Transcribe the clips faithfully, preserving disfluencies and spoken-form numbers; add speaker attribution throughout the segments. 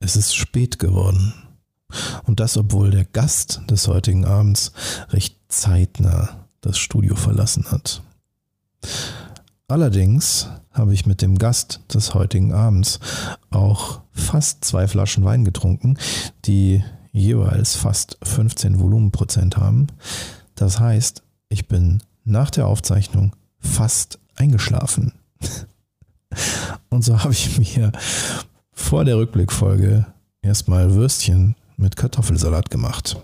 Speaker 1: es ist spät geworden. Und das, obwohl der Gast des heutigen Abends recht zeitnah das Studio verlassen hat. Allerdings habe ich mit dem Gast des heutigen Abends auch fast zwei Flaschen Wein getrunken, die jeweils fast fünfzehn Volumenprozent haben. Das heißt, ich bin nach der Aufzeichnung fast eingeschlafen. Und so habe ich mir vor der Rückblickfolge erstmal Würstchen mit Kartoffelsalat gemacht.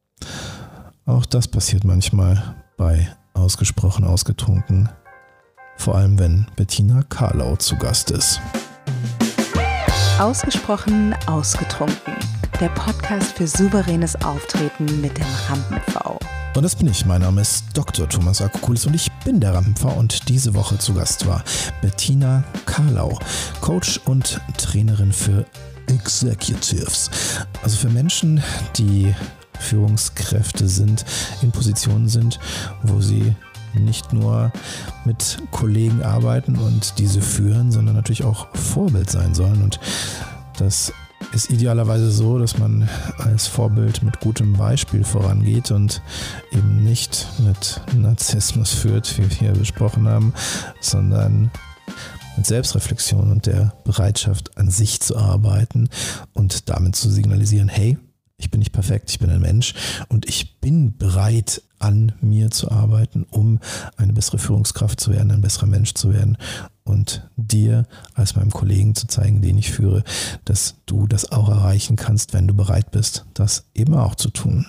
Speaker 1: Auch das passiert manchmal bei Ausgesprochen Ausgetrunken, vor allem wenn Bettina Karlau zu Gast ist.
Speaker 2: Ausgesprochen Ausgetrunken, der Podcast für souveränes Auftreten mit dem Rampen-V.
Speaker 1: Und das bin ich. Mein Name ist Doktor Thomas Akokulis und ich bin der Rampen-V und diese Woche zu Gast war Bettina Karlau, Coach und Trainerin für Executives. Also für Menschen, die Führungskräfte sind, in Positionen sind, wo sie nicht nur mit Kollegen arbeiten und diese führen, sondern natürlich auch Vorbild sein sollen. Und das ist idealerweise so, dass man als Vorbild mit gutem Beispiel vorangeht und eben nicht mit Narzissmus führt, wie wir hier besprochen haben, sondern mit Selbstreflexion und der Bereitschaft, an sich zu arbeiten und damit zu signalisieren, hey, ich bin nicht perfekt, ich bin ein Mensch und ich bin bereit, an mir zu arbeiten, um eine bessere Führungskraft zu werden, ein besserer Mensch zu werden und dir als meinem Kollegen zu zeigen, den ich führe, dass du das auch erreichen kannst, wenn du bereit bist, das eben auch zu tun.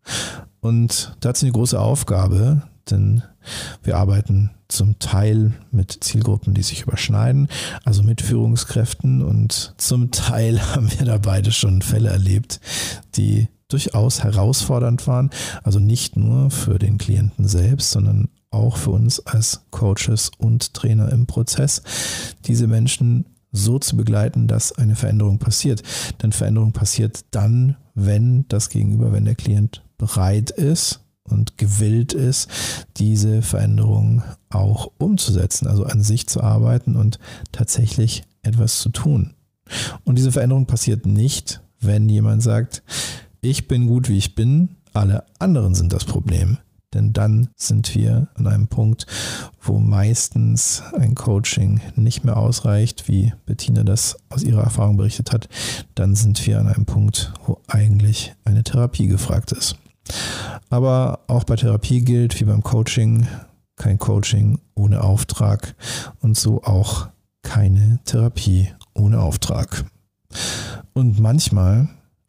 Speaker 1: Und da hat sie eine große Aufgabe, denn wir arbeiten zum Teil mit Zielgruppen, die sich überschneiden, also mit Führungskräften, und zum Teil haben wir da beide schon Fälle erlebt, die durchaus herausfordernd waren, also nicht nur für den Klienten selbst, sondern auch für uns als Coaches und Trainer im Prozess, diese Menschen so zu begleiten, dass eine Veränderung passiert. Denn Veränderung passiert dann, wenn das Gegenüber, wenn der Klient bereit ist und gewillt ist, diese Veränderung auch umzusetzen, also an sich zu arbeiten und tatsächlich etwas zu tun. Und diese Veränderung passiert nicht, wenn jemand sagt, ich bin gut, wie ich bin, alle anderen sind das Problem. Denn dann sind wir an einem Punkt, wo meistens ein Coaching nicht mehr ausreicht, wie Bettina das aus ihrer Erfahrung berichtet hat. Dann sind wir an einem Punkt, wo eigentlich eine Therapie gefragt ist. Aber auch bei Therapie gilt, wie beim Coaching, kein Coaching ohne Auftrag und so auch keine Therapie ohne Auftrag. Und manchmal,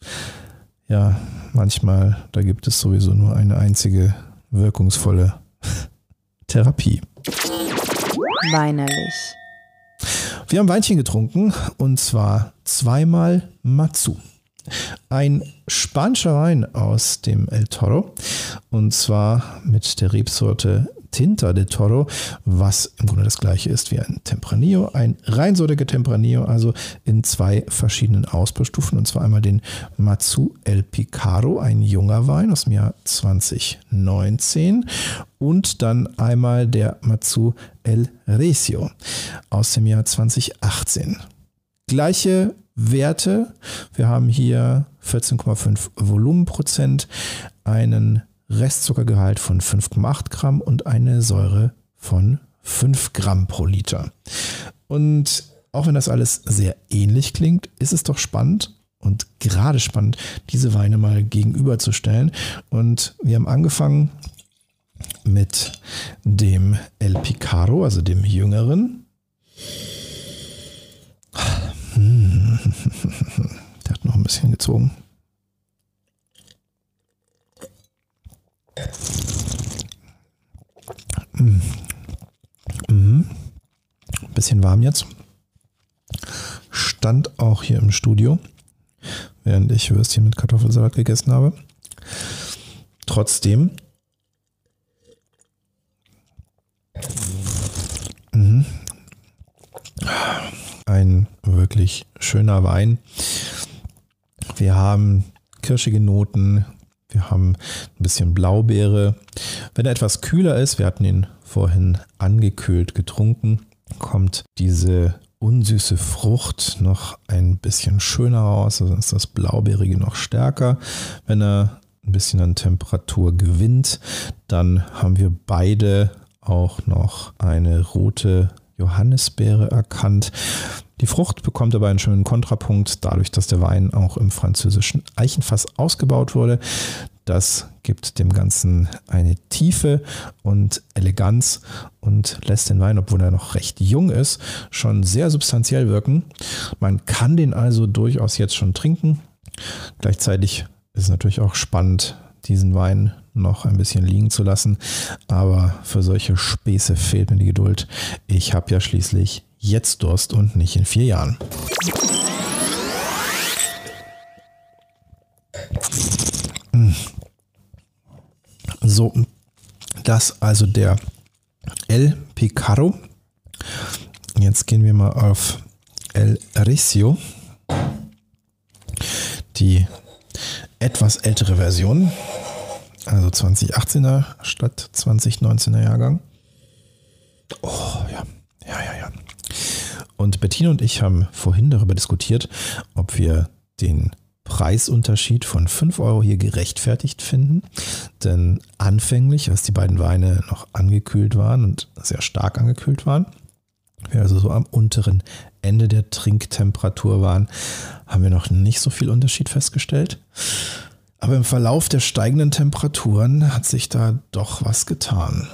Speaker 1: ja, manchmal, da gibt es sowieso nur eine einzige wirkungsvolle Therapie.
Speaker 2: Weinerlich.
Speaker 1: Wir haben Weinchen getrunken und zwar zweimal Matsu. Ein spanischer Wein aus dem El Toro und zwar mit der Rebsorte Tinta de Toro, was im Grunde das gleiche ist wie ein Tempranillo, ein reinsortiger Tempranillo, also in zwei verschiedenen Ausbaustufen, und zwar einmal den Matsu El Picaro, ein junger Wein aus dem Jahr zwanzig neunzehn, und dann einmal der Matsu El Recio aus dem Jahr zwanzig achtzehn. Gleiche Werte, wir haben hier vierzehn Komma fünf Volumenprozent, einen Restzuckergehalt von fünf Komma acht Gramm und eine Säure von fünf Gramm pro Liter. Und auch wenn das alles sehr ähnlich klingt, ist es doch spannend und gerade spannend, diese Weine mal gegenüberzustellen. Und wir haben angefangen mit dem El Picaro, also dem Jüngeren. Der hat noch ein bisschen gezogen. Mm. Mm. Ein bisschen warm jetzt. Stand auch hier im Studio, während ich Würstchen mit Kartoffelsalat gegessen habe. Trotzdem mm. ein wirklich schöner Wein. Wir haben kirschige Noten, wir haben ein bisschen Blaubeere. Wenn er etwas kühler ist, wir hatten ihn vorhin angekühlt getrunken, kommt diese unsüße Frucht noch ein bisschen schöner raus, also ist das Blaubeerige noch stärker. Wenn er ein bisschen an Temperatur gewinnt, dann haben wir beide auch noch eine rote Johannisbeere erkannt. Die Frucht bekommt aber einen schönen Kontrapunkt, dadurch, dass der Wein auch im französischen Eichenfass ausgebaut wurde. Das gibt dem Ganzen eine Tiefe und Eleganz und lässt den Wein, obwohl er noch recht jung ist, schon sehr substanziell wirken. Man kann den also durchaus jetzt schon trinken. Gleichzeitig ist es natürlich auch spannend, diesen Wein noch ein bisschen liegen zu lassen. Aber für solche Späße fehlt mir die Geduld. Ich habe ja schließlich jetzt Durst und nicht in vier Jahren. So, das also der El Picaro. Jetzt gehen wir mal auf El Recio, die etwas ältere Version, also zwanzig achtzehner statt zwanzig neunzehner Jahrgang. Oh ja, ja, ja, ja. Und Bettina und ich haben vorhin darüber diskutiert, ob wir den Preisunterschied von fünf Euro hier gerechtfertigt finden. Denn anfänglich, als die beiden Weine noch angekühlt waren und sehr stark angekühlt waren, wir also so am unteren Ende der Trinktemperatur waren, haben wir noch nicht so viel Unterschied festgestellt. Aber im Verlauf der steigenden Temperaturen hat sich da doch was getan.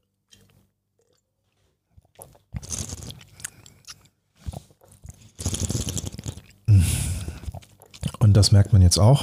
Speaker 1: Und das merkt man jetzt auch.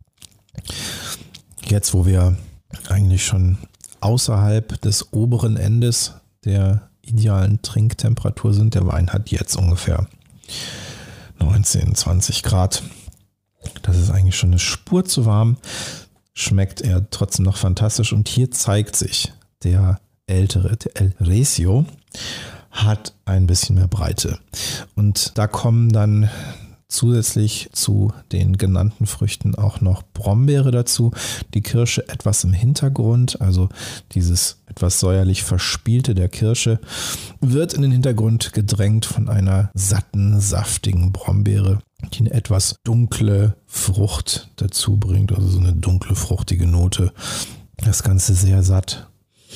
Speaker 1: Jetzt, wo wir eigentlich schon außerhalb des oberen Endes der idealen Trinktemperatur sind. Der Wein hat jetzt ungefähr neunzehn, zwanzig Grad. Das ist eigentlich schon eine Spur zu warm. Schmeckt er trotzdem noch fantastisch. Und hier zeigt sich, der ältere, der El Recio, hat ein bisschen mehr Breite. Und da kommen dann zusätzlich zu den genannten Früchten auch noch Brombeere dazu. Die Kirsche etwas im Hintergrund, also dieses etwas säuerlich Verspielte der Kirsche, wird in den Hintergrund gedrängt von einer satten, saftigen Brombeere, die eine etwas dunkle Frucht dazu bringt, also so eine dunkle, fruchtige Note. Das Ganze sehr satt.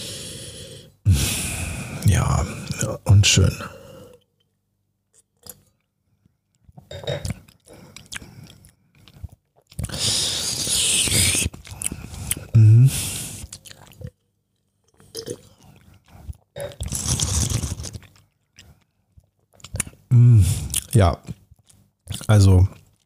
Speaker 1: Ja, und schön. Mhm. Mhm. Ja, also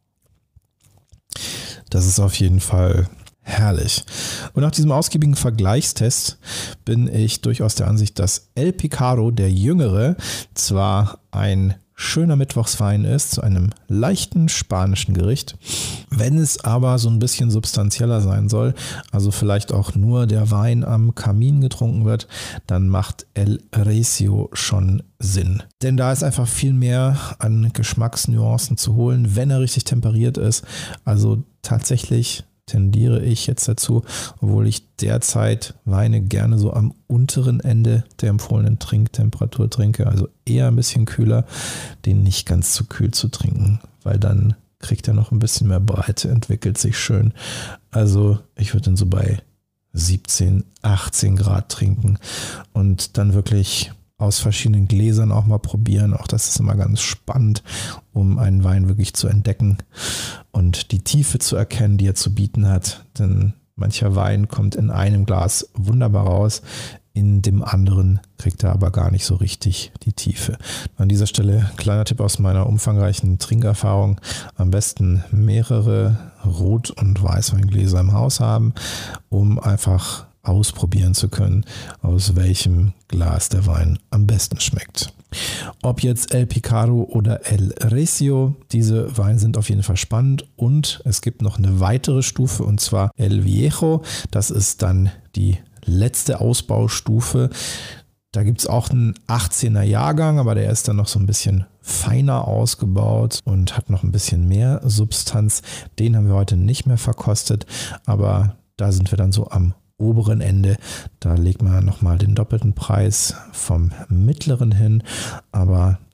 Speaker 1: das ist auf jeden Fall herrlich. Und nach diesem ausgiebigen Vergleichstest bin ich durchaus der Ansicht, dass El Picaro, der Jüngere, zwar ein schöner Mittwochswein ist, zu einem leichten spanischen Gericht. Wenn es aber so ein bisschen substanzieller sein soll, also vielleicht auch nur der Wein am Kamin getrunken wird, dann macht El Recio schon Sinn. Denn da ist einfach viel mehr an Geschmacksnuancen zu holen, wenn er richtig temperiert ist. Also tatsächlich tendiere ich jetzt dazu, obwohl ich derzeit Weine gerne so am unteren Ende der empfohlenen Trinktemperatur trinke, also eher ein bisschen kühler, den nicht ganz zu kühl zu trinken, weil dann kriegt er noch ein bisschen mehr Breite, entwickelt sich schön. Also ich würde ihn so bei siebzehn, achtzehn Grad trinken und dann wirklich aus verschiedenen Gläsern auch mal probieren. Auch das ist immer ganz spannend, um einen Wein wirklich zu entdecken und die Tiefe zu erkennen, die er zu bieten hat. Denn mancher Wein kommt in einem Glas wunderbar raus, in dem anderen kriegt er aber gar nicht so richtig die Tiefe. An dieser Stelle kleiner Tipp aus meiner umfangreichen Trinkerfahrung. Am besten mehrere Rot- und Weißweingläser im Haus haben, um einfach ausprobieren zu können, aus welchem Glas der Wein am besten schmeckt. Ob jetzt El Picaro oder El Recio, diese Weine sind auf jeden Fall spannend und es gibt noch eine weitere Stufe und zwar El Viejo. Das ist dann die letzte Ausbaustufe. Da gibt es auch einen achtzehner Jahrgang, aber der ist dann noch so ein bisschen feiner ausgebaut und hat noch ein bisschen mehr Substanz. Den haben wir heute nicht mehr verkostet, aber da sind wir dann so am oberen Ende. Da legt man nochmal den doppelten Preis vom mittleren hin, aber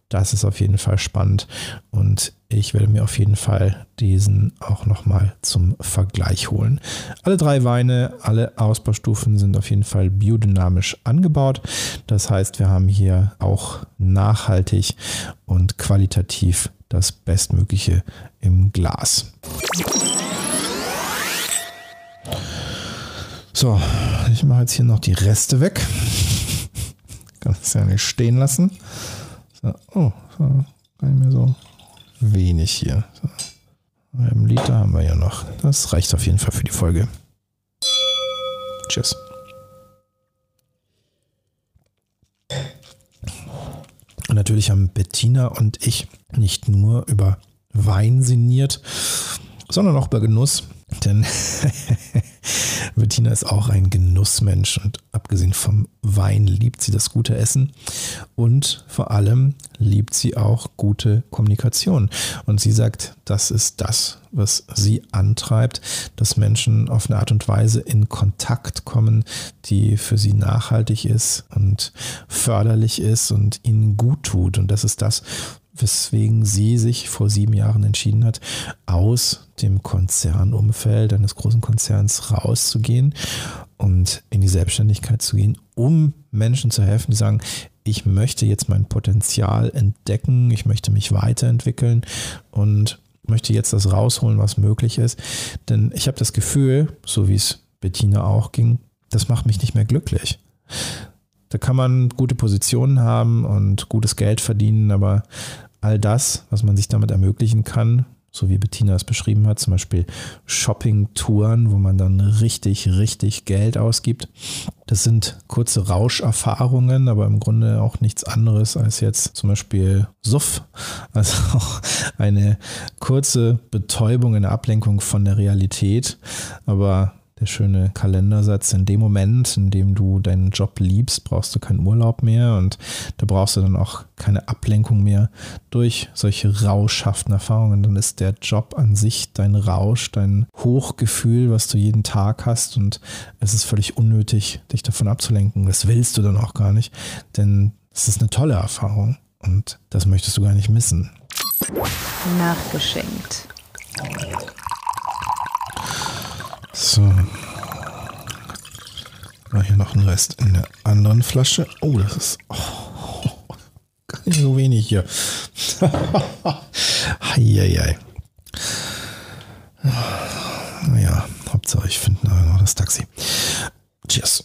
Speaker 1: Das ist auf jeden Fall spannend und ich werde mir auf jeden Fall diesen auch nochmal zum Vergleich holen. Alle drei Weine, alle Ausbaustufen sind auf jeden Fall biodynamisch angebaut. Das heißt, wir haben hier auch nachhaltig und qualitativ das Bestmögliche im Glas. So, ich mache jetzt hier noch die Reste weg. Kann das ja nicht stehen lassen. So, oh, so, gar nicht mehr so wenig hier. So, einen Liter haben wir ja noch. Das reicht auf jeden Fall für die Folge. Tschüss. Und natürlich haben Bettina und ich nicht nur über Wein sinniert, sondern auch über Genuss. Denn Bettina ist auch ein Genussmensch und abgesehen vom Wein liebt sie das gute Essen und vor allem liebt sie auch gute Kommunikation. Und sie sagt, das ist das, was sie antreibt, dass Menschen auf eine Art und Weise in Kontakt kommen, die für sie nachhaltig ist und förderlich ist und ihnen gut tut. Und das ist das, weswegen sie sich vor sieben Jahren entschieden hat, aus dem Konzernumfeld eines großen Konzerns rauszugehen und in die Selbstständigkeit zu gehen, um Menschen zu helfen, die sagen, ich möchte jetzt mein Potenzial entdecken, ich möchte mich weiterentwickeln und möchte jetzt das rausholen, was möglich ist. Denn ich habe das Gefühl, so wie es Bettina auch ging, das macht mich nicht mehr glücklich. Da kann man gute Positionen haben und gutes Geld verdienen, aber all das, was man sich damit ermöglichen kann, so wie Bettina es beschrieben hat, zum Beispiel Shopping-Touren, wo man dann richtig, richtig Geld ausgibt. Das sind kurze Rauscherfahrungen, aber im Grunde auch nichts anderes als jetzt zum Beispiel Suff. Also auch eine kurze Betäubung, eine Ablenkung von der Realität, aber der schöne Kalendersatz, in dem Moment, in dem du deinen Job liebst, brauchst du keinen Urlaub mehr und da brauchst du dann auch keine Ablenkung mehr durch solche rauschhaften Erfahrungen. Dann ist der Job an sich dein Rausch, dein Hochgefühl, was du jeden Tag hast und es ist völlig unnötig, dich davon abzulenken. Das willst du dann auch gar nicht, denn es ist eine tolle Erfahrung und das möchtest du gar nicht missen.
Speaker 2: Nachgeschenkt.
Speaker 1: So. Mal hier noch ein Rest in der anderen Flasche. Oh, das ist oh, gar nicht so wenig hier. Heieiei. Naja, Hauptsache ich finde noch das Taxi. Cheers.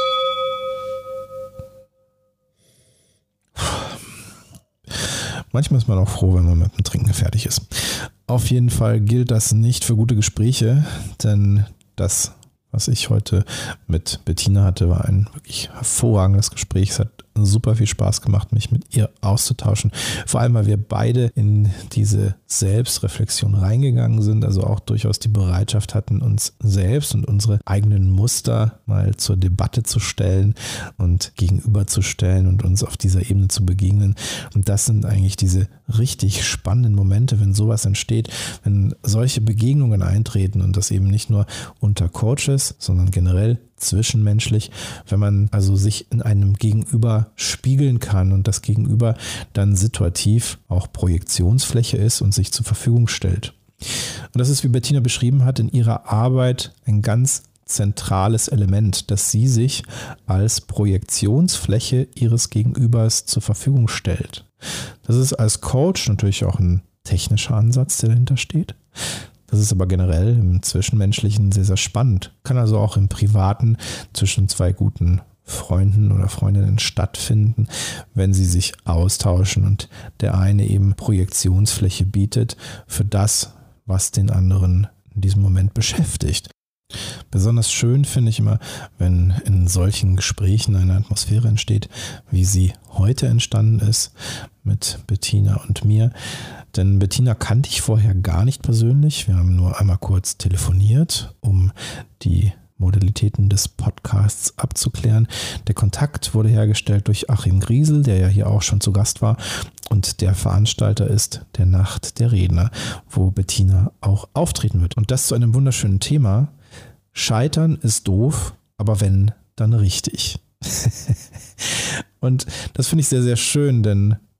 Speaker 1: Manchmal ist man auch froh, wenn man mit dem Trinken fertig ist. Auf jeden Fall gilt das nicht für gute Gespräche, denn das, was ich heute mit Bettina hatte, war ein wirklich hervorragendes Gespräch. Es hat super viel Spaß gemacht, mich mit ihr auszutauschen. Vor allem, weil wir beide in diese Selbstreflexion reingegangen sind, also auch durchaus die Bereitschaft hatten, uns selbst und unsere eigenen Muster mal zur Debatte zu stellen und gegenüberzustellen und uns auf dieser Ebene zu begegnen. Und das sind eigentlich diese richtig spannenden Momente, wenn sowas entsteht, wenn solche Begegnungen eintreten und das eben nicht nur unter Coaches, sondern generell zwischenmenschlich, wenn man also sich in einem Gegenüber spiegeln kann und das Gegenüber dann situativ auch Projektionsfläche ist und sich zur Verfügung stellt. Und das ist, wie Bettina beschrieben hat, in ihrer Arbeit ein ganz zentrales Element, dass sie sich als Projektionsfläche ihres Gegenübers zur Verfügung stellt. Das ist als Coach natürlich auch ein technischer Ansatz, der dahinter steht. Das ist aber generell im Zwischenmenschlichen sehr, sehr spannend. Kann also auch im Privaten zwischen zwei guten Freunden oder Freundinnen stattfinden, wenn sie sich austauschen und der eine eben Projektionsfläche bietet für das, was den anderen in diesem Moment beschäftigt. Besonders schön finde ich immer, wenn in solchen Gesprächen eine Atmosphäre entsteht, wie sie heute entstanden ist mit Bettina und mir. Denn Bettina kannte ich vorher gar nicht persönlich. Wir haben nur einmal kurz telefoniert, um die Modalitäten des Podcasts abzuklären. Der Kontakt wurde hergestellt durch Achim Griesel, der ja hier auch schon zu Gast war und der Veranstalter ist der Nacht der Redner, wo Bettina auch auftreten wird. Und das zu einem wunderschönen Thema. Scheitern ist doof, aber wenn, dann richtig. Und das finde ich sehr, sehr schön, denn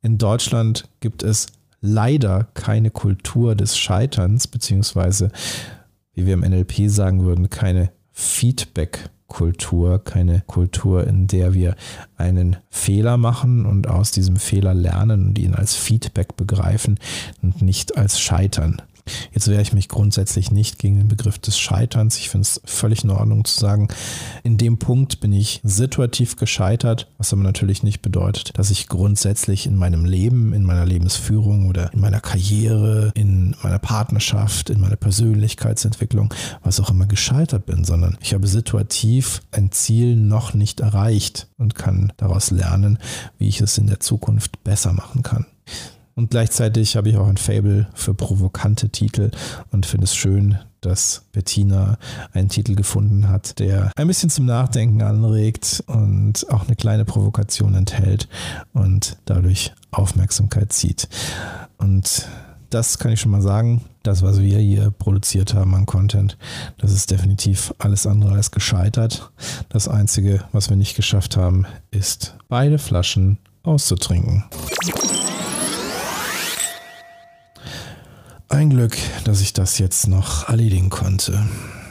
Speaker 1: In Deutschland gibt es leider keine Kultur des Scheiterns, beziehungsweise, wie wir im N L P sagen würden, keine Feedback-Kultur, keine Kultur, in der wir einen Fehler machen und aus diesem Fehler lernen und ihn als Feedback begreifen und nicht als Scheitern. Jetzt wehre ich mich grundsätzlich nicht gegen den Begriff des Scheiterns. Ich finde es völlig in Ordnung zu sagen, in dem Punkt bin ich situativ gescheitert, was aber natürlich nicht bedeutet, dass ich grundsätzlich in meinem Leben, in meiner Lebensführung oder in meiner Karriere, in meiner Partnerschaft, in meiner Persönlichkeitsentwicklung, was auch immer gescheitert bin, sondern ich habe situativ ein Ziel noch nicht erreicht und kann daraus lernen, wie ich es in der Zukunft besser machen kann. Und gleichzeitig habe ich auch ein Faible für provokante Titel und finde es schön, dass Bettina einen Titel gefunden hat, der ein bisschen zum Nachdenken anregt und auch eine kleine Provokation enthält und dadurch Aufmerksamkeit zieht. Und das kann ich schon mal sagen, das, was wir hier produziert haben an Content, das ist definitiv alles andere als gescheitert. Das Einzige, was wir nicht geschafft haben, ist, beide Flaschen auszutrinken. Ein Glück, dass ich das jetzt noch erledigen konnte.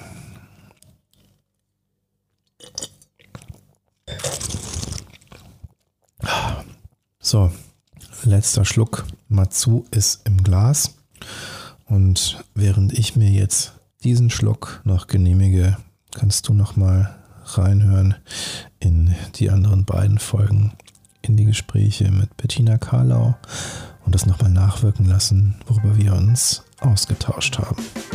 Speaker 1: So, letzter Schluck Matsu ist im Glas. Und während ich mir jetzt diesen Schluck noch genehmige, kannst du noch mal reinhören in die anderen beiden Folgen, in die Gespräche mit Bettina Karlau. Und das nochmal nachwirken lassen, worüber wir uns ausgetauscht haben.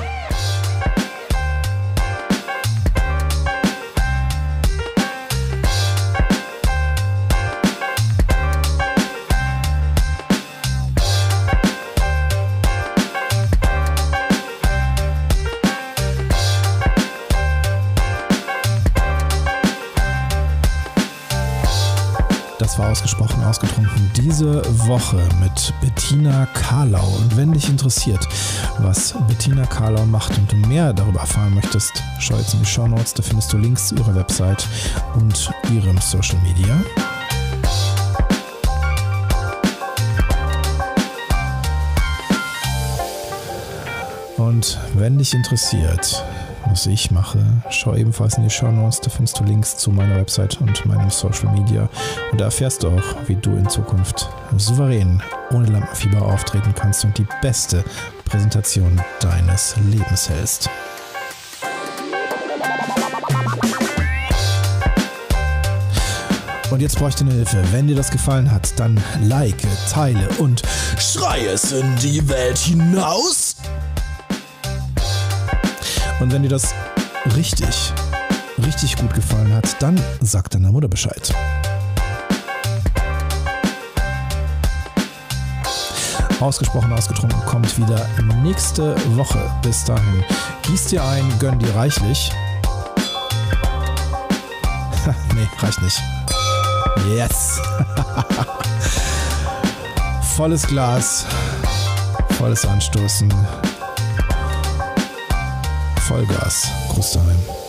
Speaker 1: Das war ausgesprochen ausgetrunken diese Woche mit Bettina Karlau. Und wenn dich interessiert, was Bettina Karlau macht und du mehr darüber erfahren möchtest, schau jetzt in die Shownotes, da findest du Links zu ihrer Website und ihrem Social Media. Und wenn dich interessiert, was ich mache, schau ebenfalls in die Shownotes, da findest du Links zu meiner Website und meinem Social Media und da erfährst du auch, wie du in Zukunft souverän ohne Lampenfieber auftreten kannst und die beste Präsentation deines Lebens hältst. Und jetzt bräuchte ich eine Hilfe. Wenn dir das gefallen hat, dann like, teile und schrei es in die Welt hinaus. Und wenn dir das richtig, richtig gut gefallen hat, dann sag deiner Mutter Bescheid. Ausgesprochen ausgetrunken kommt wieder nächste Woche. Bis dahin, gieß dir ein, gönn dir reichlich. Nee, reicht nicht. Yes! Volles Glas, volles Anstoßen. Vollgas. Gruß daheim.